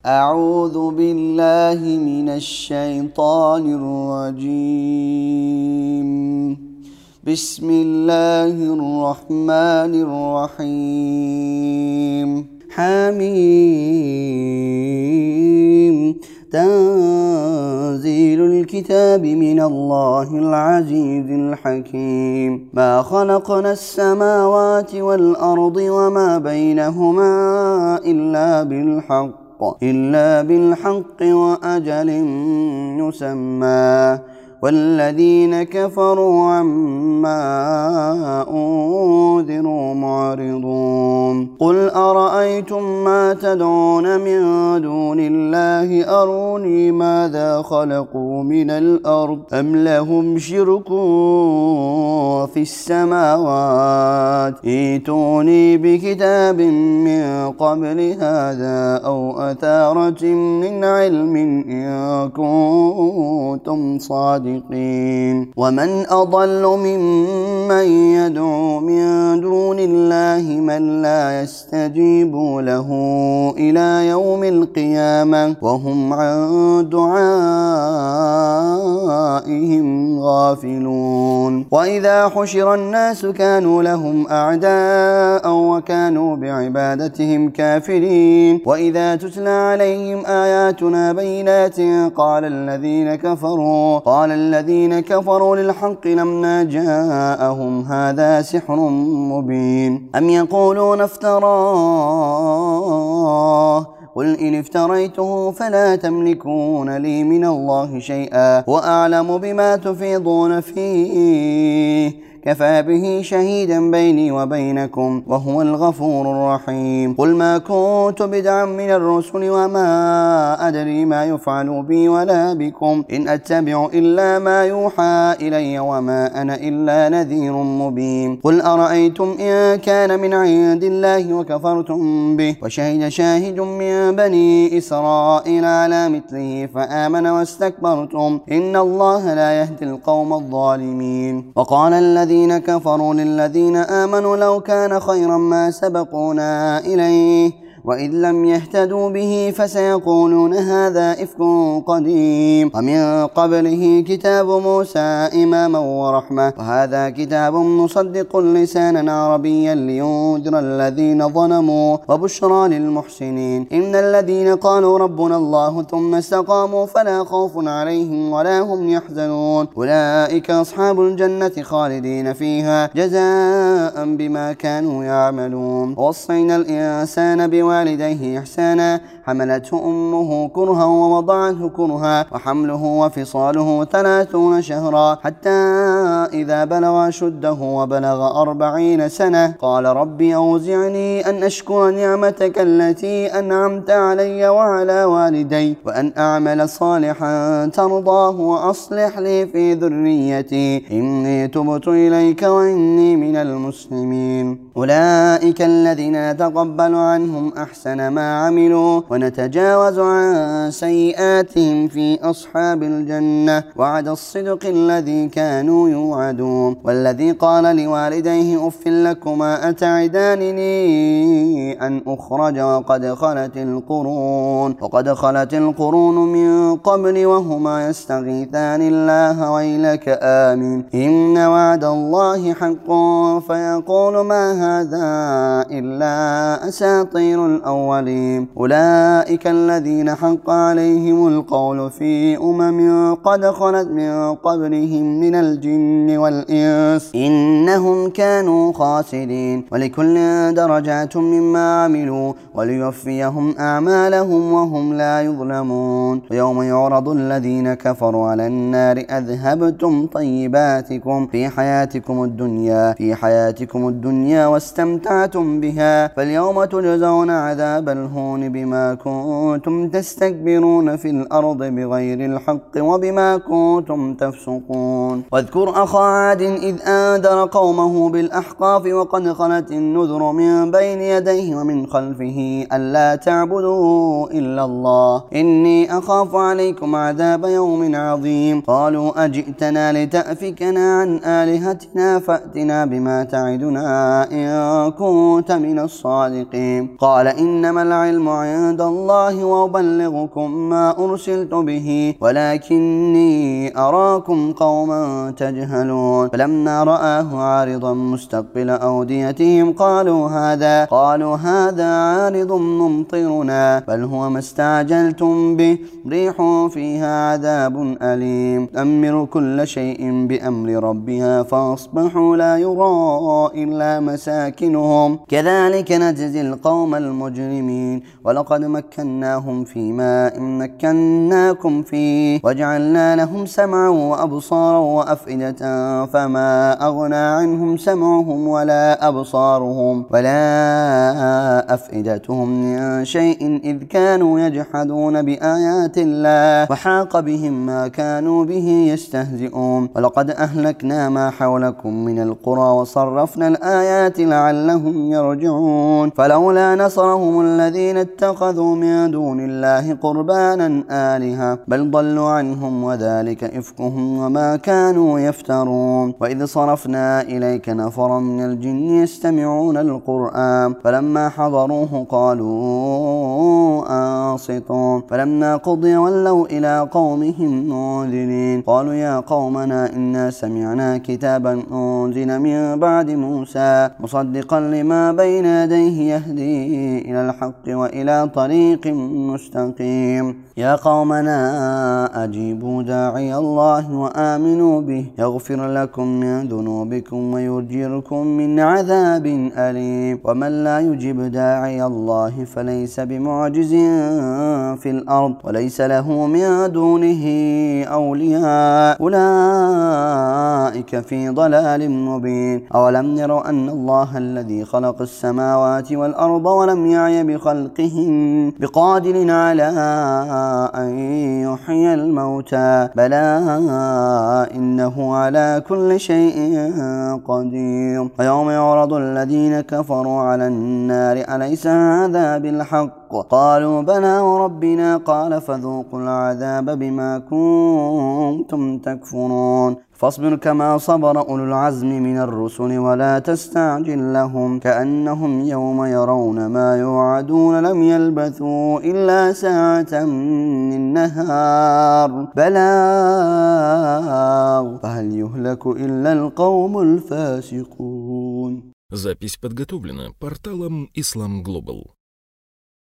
أعوذ بالله من الشيطان الرجيم. بسم الله الرحمن الرحيم. حميم. تنزيل الكتاب من الله العزيز الحكيم. ما خلقنا السماوات والأرض وما بينهما إلا بالحق وأجل مسمى، والذين كفروا عما أنذروا معرضون. قل أرأيتم ما تدعون من دون الله أروني ماذا خلقوا من الأرض أم لهم شرك في السماوات ائتوني بكتاب من قبل هذا أو أثارة من علم إن كنتم صادقين. ومن أضل ممن يدعو من دون الله من لا يستجيب له إلى يوم القيامة وهم عن دعائهم غافلون. وإذا حشر الناس كانوا لهم أعداء وكانوا بعبادتهم كافرين. وإذا تتلى عليهم آياتنا بينات قال الذين كفروا للحق لما جاءهم هذا سحر مبين. أم يقولون افتراه قل إن افتريته فلا تملكون لي من الله شيئا وأعلم بما تفيضون فيه كفى به شهيدا بيني وبينكم وهو الغفور الرحيم. قل ما كنت بدعا من الرسل وما أدري ما يفعل بي ولا بكم إن أتبع إلا ما يوحى إلي وما أنا إلا نذير مبين. قل أرأيتم إن كان من عند الله وكفرتم به وشهد شاهد من بني إسرائيل على مثله فآمن واستكبرتم إن الله لا يهدي القوم الظالمين. وقال الذين كفروا للذين آمنوا لو كان خيرا ما سبقونا إليه وإذ لم يهتدوا به فسيقولون هذا إفك قديم ومن قبله كتاب موسى إماما ورحمة وهذا كتاب مصدق لسانا عربيا لينذر الذين ظلموا وبشرى للمحسنين. إن الذين قالوا ربنا الله ثم استقاموا فلا خوف عليهم ولا هم يحزنون أولئك أصحاب الجنة خالدين فيها جزاء بما كانوا يعملون. ووصينا الإنسان بوالديه إحسانا حملته أمه كرها ووضعته كرها وحمله وفصاله 30 شهرا حتى إذا بلغ أشده وبلغ 40 سنة قال ربي أوزعني أن أشكر نعمتك التي أنعمت علي وعلى والدي وأن أعمل صالحا ترضاه وأصلح لي في ذريتي إني تبت إليك وإني من المسلمين. أولئك الذين نتقبل عنهم أحسن ما عملوا ونتجاوز عن سيئاتهم في أصحاب الجنة وعد الصدق الذي كانوا يوعدون. والذي قال لوالديه أف لكما أتعدانني أن أخرج وقد خلت القرون من قبل وهما يستغيثان الله ويلك آمن إن وعد الله حق فيقول ما هذا إلا أساطير الأولين. أولئك الذين حق عليهم القول في قد خلت من قبلهم من الجن والإنس إنهم كانوا خاسرين. ولكل درجات مما عملوا وليوفيهم أعمالهم وهم لا يظلمون. ويوم يعرض الذين كفروا على النار أذهبتم طيباتكم في حياتكم الدنيا واستمتعتم بها فاليوم تجزون عذاب الهون بما كنتم تستكبرون في الأرض بغير الحق وبما كنتم تفسقون. واذكر أخا عاد إذ أنذر قومه بالأحقاف وقد خلت النذر من بين يديه ومن خلفه ألا تعبدوا إلا الله إني أخاف عليكم عذاب يوم عظيم. قالوا أجئتنا لتأفكنا عن آلهتنا فأتنا بما تعدنا إن كنت من الصادقين. قال إنما العلم عند الله وأبلغكم ما أرسلت به ولكني أراكم قوما تجهلون فلما رآه عارضا مستقبل أوديتهم قالوا هذا عارض ممطرنا بل هو ما استعجلتم به ريح فيها عذاب أليم تدمر كل شيء بأمر ربها فأصبحوا لا يرى إلا مساكنهم كذلك نجزي القوم المجرمين ولقد مكناهم في ماء مكناكم فيه وجعلنا لهم سمعا وأبصارا وأفئدة فما أغنى عنهم سمعهم ولا أبصارهم ولا أفئدتهم من شيء إذ كانوا يجحدون بآيات الله وحاق بهم ما كانوا به يستهزئون ولقد أهلكنا ما حولكم من القرى وصرفنا الآيات لعلهم يرجعون فلولا نصرهم الذين اتخذوا من دون الله قربانا آلهة بل ضلوا عنهم وذلك إفكهم وما كانوا يفترون وإذ صرفنا إليك نفرا من الجن يستمعون القرآن فلما حضروه قالوا أنصتوا فلما قضي ولوا إلى قومهم منذرين قالوا يا قومنا إنا سمعنا كتابا أنزل من بعد موسى مصدقا لما بين يديه يهدي إلى الحق وإلى طريق مستقيم يا قومنا أجيبوا داعي الله وآمنوا به يغفر لكم من ذنوبكم ويجيركم من عذاب أليم ومن لا يجب داعي الله فليس بمعجز في الأرض وليس له من دونه أولياء أولئك في ضلال مبين أولم يروا أن الله الذي خلق السماوات والأرض ولم يعي بخلقهن بقادر على أن يحيي الموتى بلى إنه على كل شيء قدير ويوم يعرض الذين كفروا على النار أليس هذا بالحق قالوا بلى وربنا قال فذوقوا العذاب بما كنتم تكفرون فاصبر كما صبر أولو العزم من الرسل ولا تستعجل لهم كأنهم يوم يرون ما يوعدون لم يلبثوا إلا ساعة من نهار بلاغ فهل يهلك إلا القوم الفاسقون. Запись подготовлена порталом Islam Global.